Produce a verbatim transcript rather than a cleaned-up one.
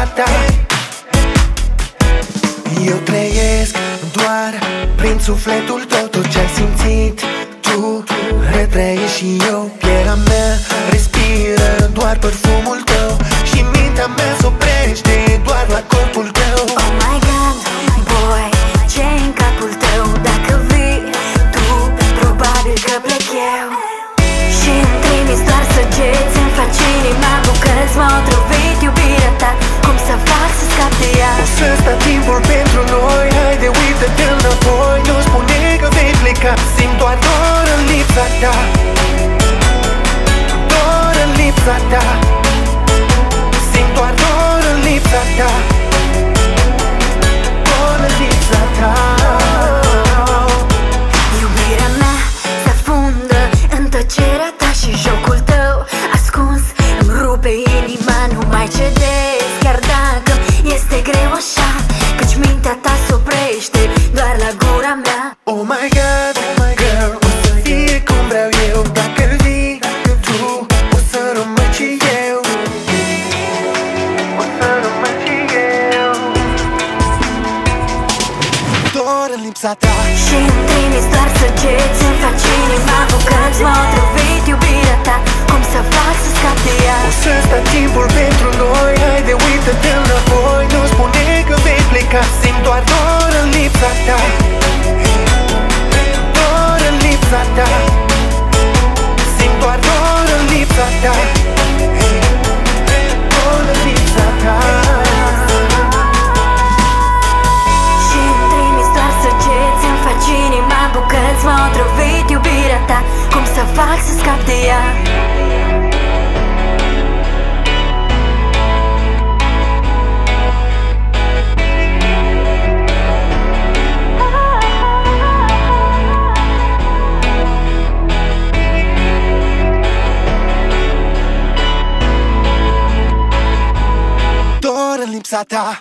ta. Eu trăiesc doar prin sufletul tău. Tot ce-ai simțit tu retrăiești și eu. Pielea mea respiră doar parfumul tău și mintea mea s-oprește doar la corpul tău. Oh my God, boy, ce-i în capul tău? Dacă vii tu, probabil că plec eu. Și îmi trimis doar săgeți, îmi faci inima bucăți. M-a otrăvit iubirea ta, cum să fac să scap de ea? O să sta timpul pentru noi, haide uită-te înapoi. Nu spune că vei pleca, simt doar dor în lipsa ta. Dor în lipsa ta. Simt doar dor în lipsa ta. Dor în lipsa ta. Iubirea mea se afundă în tăcerea ta și jocul tău ascuns îmi rupe inima, nu mai cedez. Chiar dacă este greu așa, căci mintea ta s-oprește doar la gura mea. Oh my God, oh my girl, o să fie cum vreau eu. Dacă vii tu, o să rămân și eu. O să rămân și eu. Dor în lipsa ta. Și îmi trimis doar săgeți, îmi faci inima bucăți. M-a otrăvit iubirea ta, cum să fac să scap de ea? O să sta timpul pentru noi, haide uită-te înapoi. Nu spune că vei pleca, simt doar dor în lipsa ta. Dor în lipsa ta. Simt doar dor în lipsa ta. Dor în lipsa ta. Și îmi trimis doar săgeți, îmi faci inima bucăți. M-a otrăvit iubirea ta, cum să fac să scap de ea? Dor în lipsa ta.